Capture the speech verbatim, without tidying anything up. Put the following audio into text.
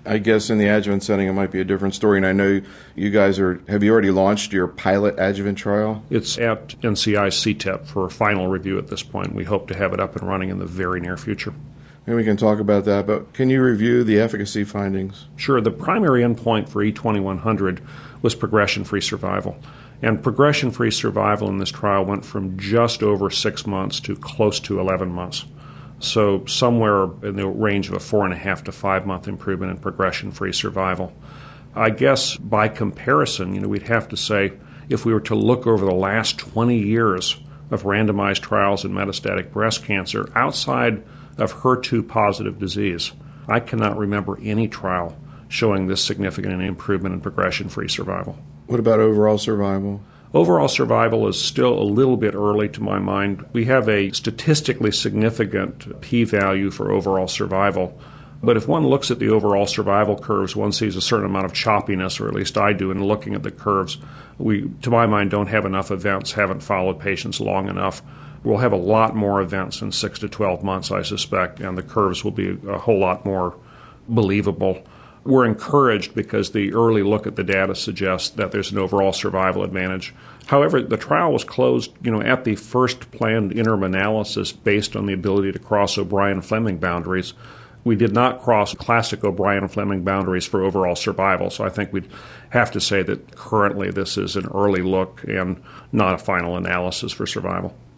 I guess in the adjuvant setting, it might be a different story. And I know you guys are, have you already launched your pilot adjuvant trial? It's at N C I C T E P for final review at this point. We hope to have it up and running in the very near future. And we can talk about that, but can you review the efficacy findings? Sure. The primary endpoint for E twenty-one hundred was progression-free survival. And progression-free survival in this trial went from just over six months to close to eleven months. So somewhere in the range of a four and a half to five month improvement in progression-free survival. I guess by comparison, you know, we'd have to say if we were to look over the last twenty years of randomized trials in metastatic breast cancer outside of H E R two positive disease, I cannot remember any trial showing this significant an improvement in progression-free survival. What about overall survival? Overall survival is still a little bit early to my mind. We have a statistically significant p-value for overall survival, but if one looks at the overall survival curves, one sees a certain amount of choppiness, or at least I do, in looking at the curves. We, to my mind, don't have enough events, haven't followed patients long enough. We'll have a lot more events in six to twelve months, I suspect, and the curves will be a whole lot more believable. We're encouraged because the early look at the data suggests that there's an overall survival advantage. However, the trial was closed, you know, at the first planned interim analysis based on the ability to cross O'Brien-Fleming boundaries. We did not cross classic O'Brien-Fleming boundaries for overall survival, so I think we'd have to say that currently this is an early look and not a final analysis for survival.